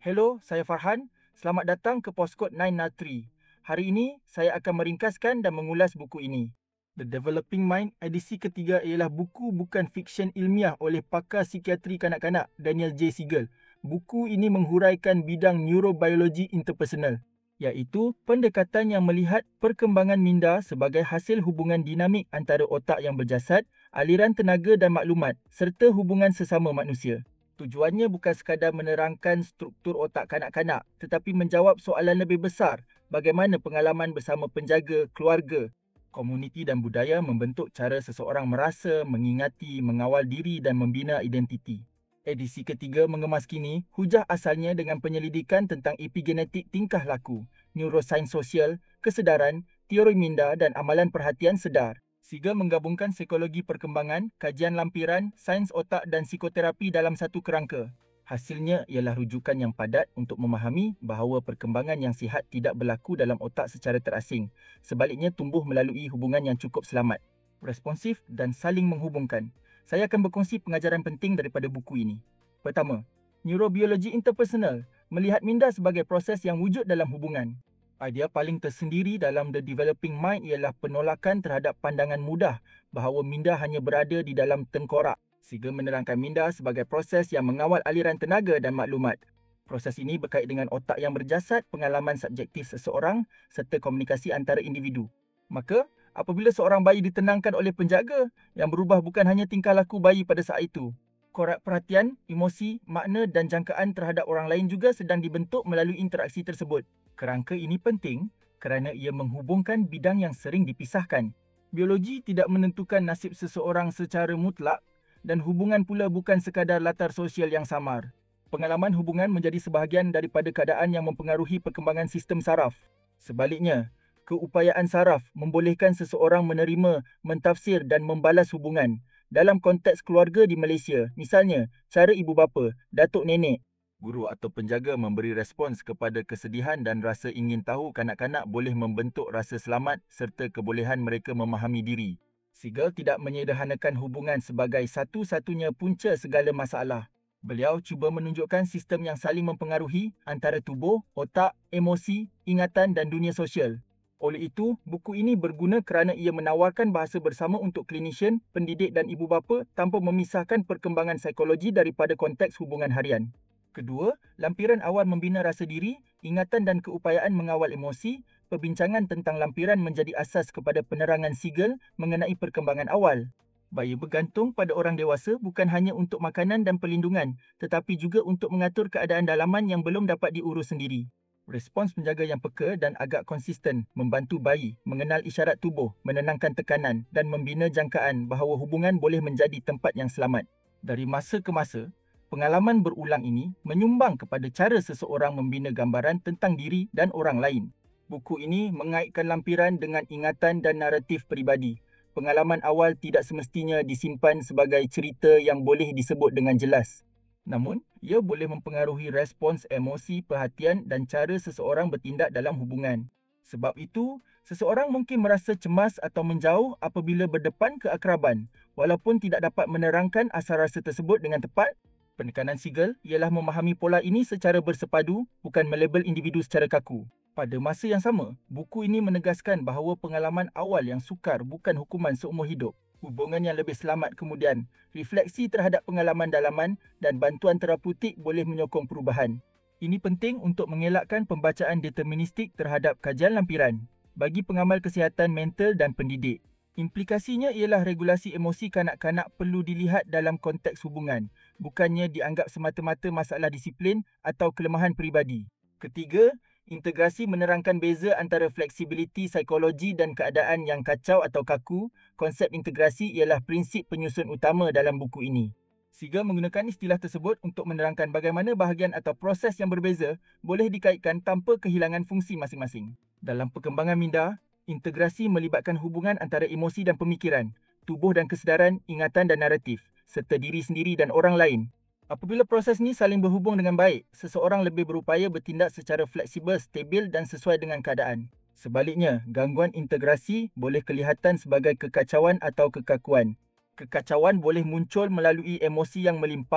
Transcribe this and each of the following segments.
Hello, saya Farhan. Selamat datang ke Postcode 903. Hari ini, saya akan meringkaskan dan mengulas buku ini. The Developing Mind, edisi ketiga ialah buku bukan fiksyen ilmiah oleh pakar psikiatri kanak-kanak Daniel J. Siegel. Buku ini menghuraikan bidang neurobiologi interpersonal, iaitu pendekatan yang melihat perkembangan minda sebagai hasil hubungan dinamik antara otak yang berjasad, aliran tenaga dan maklumat, serta hubungan sesama manusia. Tujuannya bukan sekadar menerangkan struktur otak kanak-kanak, tetapi menjawab soalan lebih besar, bagaimana pengalaman bersama penjaga, keluarga, komuniti dan budaya membentuk cara seseorang merasa, mengingati, mengawal diri dan membina identiti. Edisi ketiga mengemas kini hujah asalnya dengan penyelidikan tentang epigenetik tingkah laku, neurosains sosial, kesedaran, teori minda dan amalan perhatian sedar. Siegel menggabungkan psikologi perkembangan, kajian lampiran, sains otak dan psikoterapi dalam satu kerangka. Hasilnya ialah rujukan yang padat untuk memahami bahawa perkembangan yang sihat tidak berlaku dalam otak secara terasing. Sebaliknya tumbuh melalui hubungan yang cukup selamat, responsif dan saling menghubungkan. Saya akan berkongsi pengajaran penting daripada buku ini. Pertama, neurobiologi interpersonal, melihat minda sebagai proses yang wujud dalam hubungan. Idea paling tersendiri dalam The Developing Mind ialah penolakan terhadap pandangan mudah bahawa minda hanya berada di dalam tengkorak. Siegel menerangkan minda sebagai proses yang mengawal aliran tenaga dan maklumat. Proses ini berkait dengan otak yang berjasad, pengalaman subjektif seseorang serta komunikasi antara individu. Maka, apabila seorang bayi ditenangkan oleh penjaga, yang berubah bukan hanya tingkah laku bayi pada saat itu. Korak perhatian, emosi, makna dan jangkaan terhadap orang lain juga sedang dibentuk melalui interaksi tersebut. Kerangka ini penting kerana ia menghubungkan bidang yang sering dipisahkan. Biologi tidak menentukan nasib seseorang secara mutlak dan hubungan pula bukan sekadar latar sosial yang samar. Pengalaman hubungan menjadi sebahagian daripada keadaan yang mempengaruhi perkembangan sistem saraf. Sebaliknya, keupayaan saraf membolehkan seseorang menerima, mentafsir dan membalas hubungan. Dalam konteks keluarga di Malaysia, misalnya, cara ibu bapa, datuk nenek, guru atau penjaga memberi respons kepada kesedihan dan rasa ingin tahu kanak-kanak boleh membentuk rasa selamat serta kebolehan mereka memahami diri. Siegel tidak menyederhanakan hubungan sebagai satu-satunya punca segala masalah. Beliau cuba menunjukkan sistem yang saling mempengaruhi antara tubuh, otak, emosi, ingatan dan dunia sosial. Oleh itu, buku ini berguna kerana ia menawarkan bahasa bersama untuk klinisien, pendidik dan ibu bapa tanpa memisahkan perkembangan psikologi daripada konteks hubungan harian. Kedua, lampiran awal membina rasa diri, ingatan dan keupayaan mengawal emosi. Perbincangan tentang lampiran menjadi asas kepada penerangan Siegel mengenai perkembangan awal. Bayi bergantung pada orang dewasa bukan hanya untuk makanan dan perlindungan, tetapi juga untuk mengatur keadaan dalaman yang belum dapat diurus sendiri. Respons penjaga yang peka dan agak konsisten membantu bayi mengenal isyarat tubuh, menenangkan tekanan dan membina jangkaan bahawa hubungan boleh menjadi tempat yang selamat. Dari masa ke masa, pengalaman berulang ini menyumbang kepada cara seseorang membina gambaran tentang diri dan orang lain. Buku ini mengaitkan lampiran dengan ingatan dan naratif peribadi. Pengalaman awal tidak semestinya disimpan sebagai cerita yang boleh disebut dengan jelas. Namun, ia boleh mempengaruhi respons emosi, perhatian dan cara seseorang bertindak dalam hubungan. Sebab itu, seseorang mungkin merasa cemas atau menjauh apabila berdepan keakraban, walaupun tidak dapat menerangkan asal rasa tersebut dengan tepat. Penekanan Siegel ialah memahami pola ini secara bersepadu, bukan melabel individu secara kaku. Pada masa yang sama, buku ini menegaskan bahawa pengalaman awal yang sukar bukan hukuman seumur hidup. Hubungan yang lebih selamat kemudian, refleksi terhadap pengalaman dalaman dan bantuan terapeutik boleh menyokong perubahan. Ini penting untuk mengelakkan pembacaan deterministik terhadap kajian lampiran bagi pengamal kesihatan mental dan pendidik. Implikasinya ialah regulasi emosi kanak-kanak perlu dilihat dalam konteks hubungan, bukannya dianggap semata-mata masalah disiplin atau kelemahan peribadi. Ketiga, integrasi menerangkan beza antara fleksibiliti psikologi dan keadaan yang kacau atau kaku. Konsep integrasi ialah prinsip penyusun utama dalam buku ini. Siegel menggunakan istilah tersebut untuk menerangkan bagaimana bahagian atau proses yang berbeza boleh dikaitkan tanpa kehilangan fungsi masing-masing. Dalam perkembangan minda, integrasi melibatkan hubungan antara emosi dan pemikiran, tubuh dan kesedaran, ingatan dan naratif, serta diri sendiri dan orang lain. Apabila proses ini saling berhubung dengan baik, seseorang lebih berupaya bertindak secara fleksibel, stabil dan sesuai dengan keadaan. Sebaliknya, gangguan integrasi boleh kelihatan sebagai kekacauan atau kekakuan. Kekacauan boleh muncul melalui emosi yang melimpah,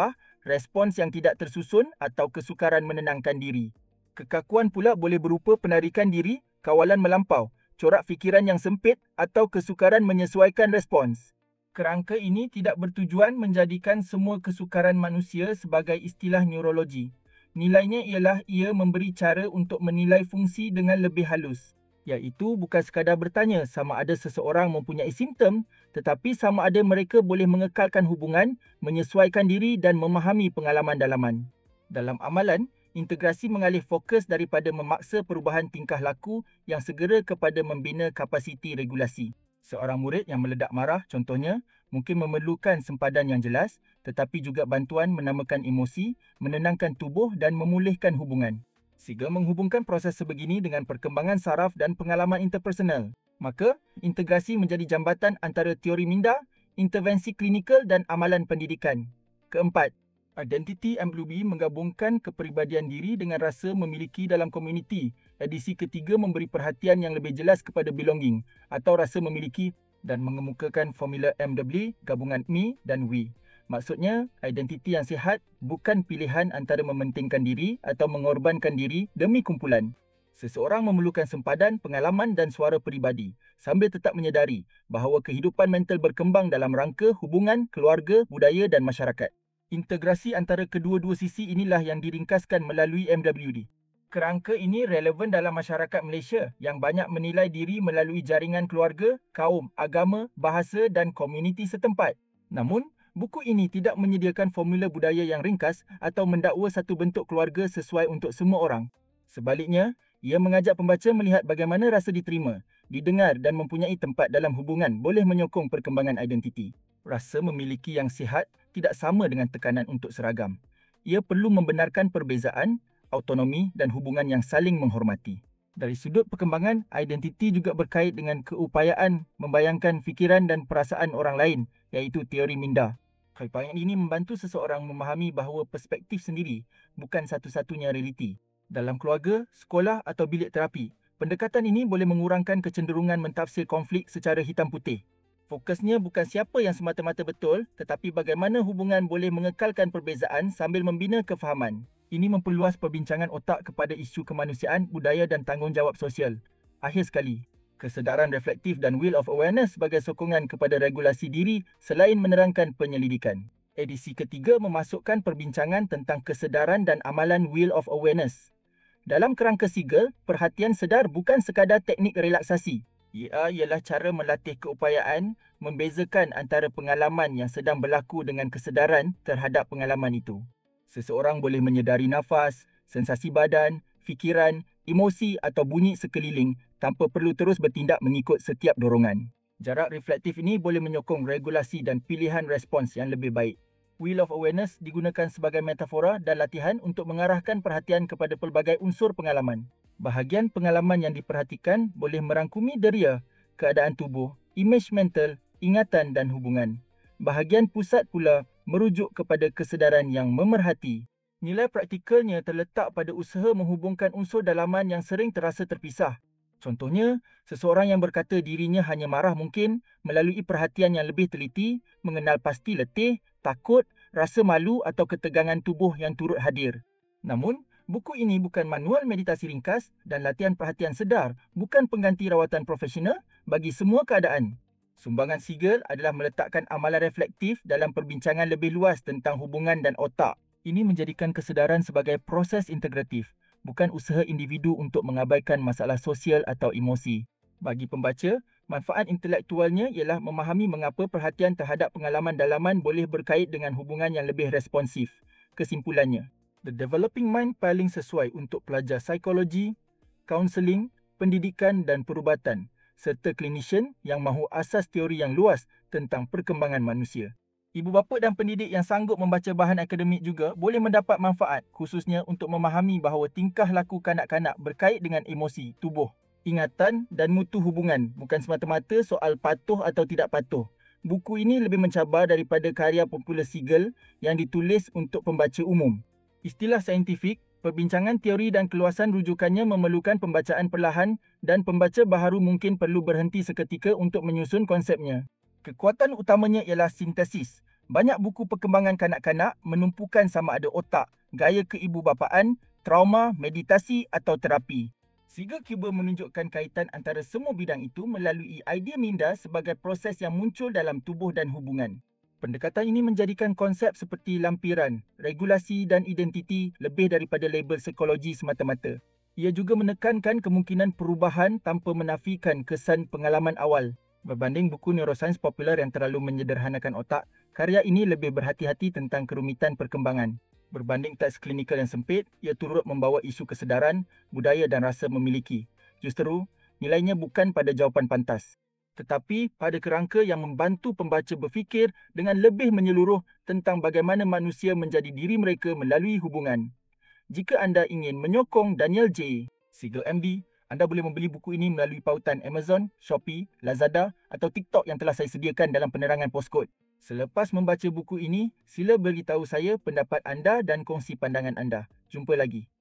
respons yang tidak tersusun atau kesukaran menenangkan diri. Kekakuan pula boleh berupa penarikan diri, kawalan melampau, corak fikiran yang sempit atau kesukaran menyesuaikan respons. Kerangka ini tidak bertujuan menjadikan semua kesukaran manusia sebagai istilah neurologi. Nilainya ialah ia memberi cara untuk menilai fungsi dengan lebih halus, iaitu bukan sekadar bertanya sama ada seseorang mempunyai simptom, tetapi sama ada mereka boleh mengekalkan hubungan, menyesuaikan diri dan memahami pengalaman dalaman. Dalam amalan, integrasi mengalih fokus daripada memaksa perubahan tingkah laku yang segera kepada membina kapasiti regulasi. Seorang murid yang meledak marah, contohnya, mungkin memerlukan sempadan yang jelas, tetapi juga bantuan menamakan emosi, menenangkan tubuh dan memulihkan hubungan. Siga menghubungkan proses sebegini dengan perkembangan saraf dan pengalaman interpersonal. Maka, integrasi menjadi jambatan antara teori minda, intervensi klinikal dan amalan pendidikan. Keempat, Identity MWB menggabungkan kepribadian diri dengan rasa memiliki dalam komuniti. Edisi ketiga memberi perhatian yang lebih jelas kepada belonging atau rasa memiliki dan mengemukakan formula MW gabungan me dan we. Maksudnya, identiti yang sihat bukan pilihan antara mementingkan diri atau mengorbankan diri demi kumpulan. Seseorang memerlukan sempadan, pengalaman dan suara peribadi sambil tetap menyedari bahawa kehidupan mental berkembang dalam rangka hubungan, keluarga, budaya dan masyarakat. Integrasi antara kedua-dua sisi inilah yang diringkaskan melalui MWD. Kerangka ini relevan dalam masyarakat Malaysia yang banyak menilai diri melalui jaringan keluarga, kaum, agama, bahasa dan komuniti setempat. Namun, buku ini tidak menyediakan formula budaya yang ringkas atau mendakwa satu bentuk keluarga sesuai untuk semua orang. Sebaliknya, ia mengajak pembaca melihat bagaimana rasa diterima, didengar dan mempunyai tempat dalam hubungan boleh menyokong perkembangan identiti. Rasa memiliki yang sihat tidak sama dengan tekanan untuk seragam. Ia perlu membenarkan perbezaan, autonomi dan hubungan yang saling menghormati. Dari sudut perkembangan, identiti juga berkait dengan keupayaan membayangkan fikiran dan perasaan orang lain, iaitu teori minda. Keupayaan ini membantu seseorang memahami bahawa perspektif sendiri bukan satu-satunya realiti. Dalam keluarga, sekolah atau bilik terapi, pendekatan ini boleh mengurangkan kecenderungan mentafsir konflik secara hitam putih. Fokusnya bukan siapa yang semata-mata betul, tetapi bagaimana hubungan boleh mengekalkan perbezaan sambil membina kefahaman. Ini memperluas perbincangan otak kepada isu kemanusiaan, budaya dan tanggungjawab sosial. Akhir sekali, kesedaran reflektif dan wheel of awareness sebagai sokongan kepada regulasi diri selain menerangkan penyelidikan. Edisi ketiga memasukkan perbincangan tentang kesedaran dan amalan wheel of awareness. Dalam kerangka Siegel, perhatian sedar bukan sekadar teknik relaksasi. Ia ialah cara melatih keupayaan membezakan antara pengalaman yang sedang berlaku dengan kesedaran terhadap pengalaman itu. Seseorang boleh menyedari nafas, sensasi badan, fikiran, emosi atau bunyi sekeliling tanpa perlu terus bertindak mengikut setiap dorongan. Jarak reflektif ini boleh menyokong regulasi dan pilihan respons yang lebih baik. Wheel of Awareness digunakan sebagai metafora dan latihan untuk mengarahkan perhatian kepada pelbagai unsur pengalaman. Bahagian pengalaman yang diperhatikan boleh merangkumi deria, keadaan tubuh, imej mental, ingatan dan hubungan. Bahagian pusat pula merujuk kepada kesedaran yang memerhati. Nilai praktikalnya terletak pada usaha menghubungkan unsur dalaman yang sering terasa terpisah. Contohnya, seseorang yang berkata dirinya hanya marah mungkin melalui perhatian yang lebih teliti, mengenal pasti letih, takut, rasa malu atau ketegangan tubuh yang turut hadir. Namun, buku ini bukan manual meditasi ringkas dan latihan perhatian sedar bukan pengganti rawatan profesional bagi semua keadaan. Sumbangan Siegel adalah meletakkan amalan reflektif dalam perbincangan lebih luas tentang hubungan dan otak. Ini menjadikan kesedaran sebagai proses integratif, bukan usaha individu untuk mengabaikan masalah sosial atau emosi. Bagi pembaca, manfaat intelektualnya ialah memahami mengapa perhatian terhadap pengalaman dalaman boleh berkait dengan hubungan yang lebih responsif. Kesimpulannya, The Developing Mind paling sesuai untuk pelajar psikologi, kaunseling, pendidikan dan perubatan serta klinisyen yang mahu asas teori yang luas tentang perkembangan manusia. Ibu bapa dan pendidik yang sanggup membaca bahan akademik juga boleh mendapat manfaat khususnya untuk memahami bahawa tingkah laku kanak-kanak berkait dengan emosi, tubuh, ingatan dan mutu hubungan bukan semata-mata soal patuh atau tidak patuh. Buku ini lebih mencabar daripada karya popular Siegel yang ditulis untuk pembaca umum. Istilah saintifik, perbincangan teori dan keluasan rujukannya memerlukan pembacaan perlahan dan pembaca baharu mungkin perlu berhenti seketika untuk menyusun konsepnya. Kekuatan utamanya ialah sintesis, Banyak buku perkembangan kanak-kanak menumpukan sama ada otak, gaya keibubapaan, trauma, meditasi atau terapi. Siegel cuba menunjukkan kaitan antara semua bidang itu melalui idea minda sebagai proses yang muncul dalam tubuh dan hubungan. Pendekatan ini menjadikan konsep seperti lampiran, regulasi dan identiti lebih daripada label psikologi semata-mata. Ia juga menekankan kemungkinan perubahan tanpa menafikan kesan pengalaman awal. Berbanding buku neuroscience popular yang terlalu menyederhanakan otak, karya ini lebih berhati-hati tentang kerumitan perkembangan. Berbanding teks klinikal yang sempit, ia turut membawa isu kesedaran, budaya dan rasa memiliki. Justeru, nilainya bukan pada jawapan pantas, tetapi pada kerangka yang membantu pembaca berfikir dengan lebih menyeluruh tentang bagaimana manusia menjadi diri mereka melalui hubungan. Jika anda ingin menyokong Daniel J. Siegel MD, anda boleh membeli buku ini melalui pautan Amazon, Shopee, Lazada atau TikTok yang telah saya sediakan dalam penerangan poskod. Selepas membaca buku ini, sila beritahu saya pendapat anda dan kongsi pandangan anda. Jumpa lagi.